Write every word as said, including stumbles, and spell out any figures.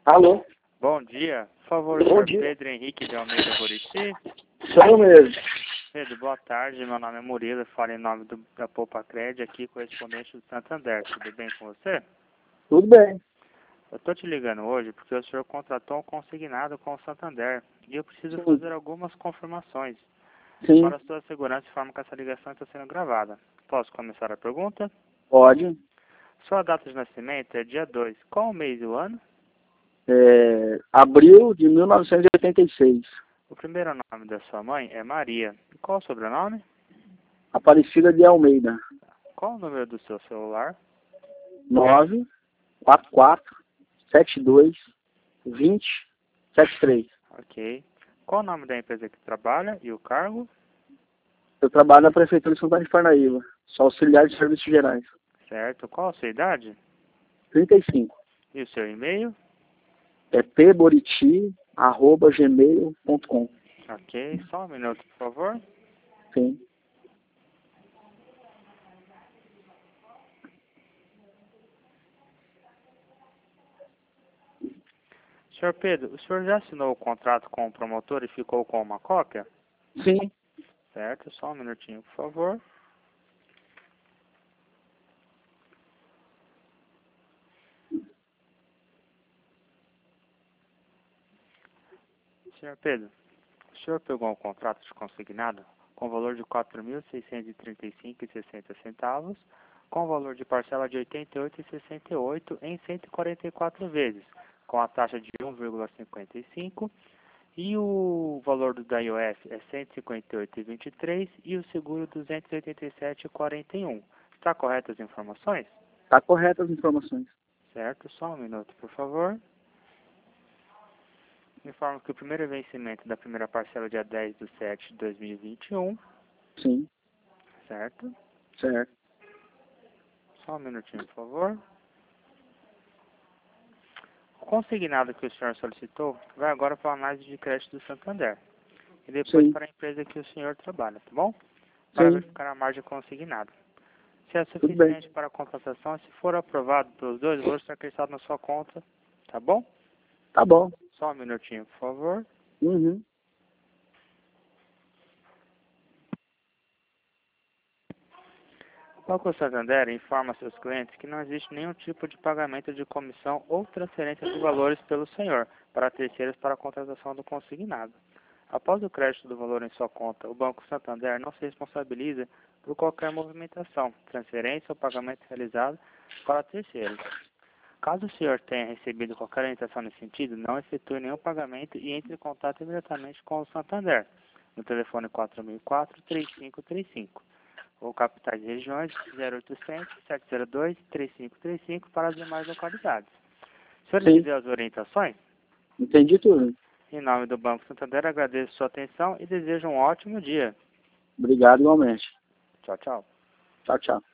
Alô? Bom dia. Por favor, Bom senhor dia. Pedro Henrique de Almeida Buriti. Sou mesmo. Pedro, boa tarde. Meu nome é Murilo. Falo em nome do, da Poupa Cred, aqui correspondente do Santander. Tudo bem com você? Tudo bem. Eu estou te ligando hoje porque o senhor contratou um consignado com o Santander e eu preciso Sim. fazer algumas confirmações. Sim, Para a sua segurança, informo que essa ligação está sendo gravada. Posso começar a pergunta? pode. Sua data de nascimento é dia dois. Qual o mês e o ano? É, abril de mil novecentos e oitenta e seis. O primeiro nome da sua mãe é Maria. E qual o sobrenome? Aparecida de Almeida. Qual o número do seu celular? nove quatro quatro sete dois dois zero sete três. Ok. Qual o nome da empresa que trabalha e o cargo? Eu trabalho na Prefeitura de Santana de Parnaíba. Sou auxiliar de serviços gerais. Certo. Qual a sua idade? trinta e cinco. E o seu e-mail? É pboriti arroba gmail ponto com. Ok. Só um minuto, por favor. Sim. senhor Pedro, o senhor já assinou o contrato com o promotor e ficou com uma cópia? Sim. Certo. Só um minutinho, por favor. senhor Pedro, o senhor pegou um contrato de consignado com valor de quatro mil seiscentos e trinta e cinco reais e sessenta centavos, com valor de parcela de oitenta e oito reais e sessenta e oito centavos em cento e quarenta e quatro vezes, com a taxa de um vírgula cinquenta e cinco e o valor do da I O F é cento e cinquenta e oito reais e vinte e três centavos e o seguro duzentos e oitenta e sete reais e quarenta e um centavos. Está correto as informações? Está corretas as informações. Certo, só um minuto, por favor. Informo que o primeiro vencimento da primeira parcela é dia dez de setembro de dois mil e vinte e um, Sim. certo? Certo. Só um minutinho, por favor. O consignado que o senhor solicitou vai agora para a análise de crédito do Santander e depois Sim. para a empresa que o senhor trabalha, tá bom? Para Sim. verificar a margem consignada. Se é Tudo bem. suficiente para a contratação, se for aprovado pelos dois, o valor será acrescido na sua conta, tá bom? Tá bom. Só um minutinho, por favor. Uhum. O Banco Santander informa seus clientes que não existe nenhum tipo de pagamento de comissão ou transferência de valores pelo senhor para terceiros para a contratação do consignado. Após o crédito do valor em sua conta, o Banco Santander não se responsabiliza por qualquer movimentação, transferência ou pagamento realizado para terceiros. Caso o senhor tenha recebido qualquer orientação nesse sentido, não efetue nenhum pagamento e entre em contato imediatamente com o Santander, no telefone quatro mil e quatro, três cinco três cinco. Ou capitais e regiões zero oitocentos, sete zero dois, três cinco três cinco para as demais localidades. O senhor Sim. entendeu as orientações? Entendi tudo. Em nome do Banco Santander, agradeço sua atenção e desejo um ótimo dia. Obrigado igualmente. Tchau, tchau. Tchau, tchau.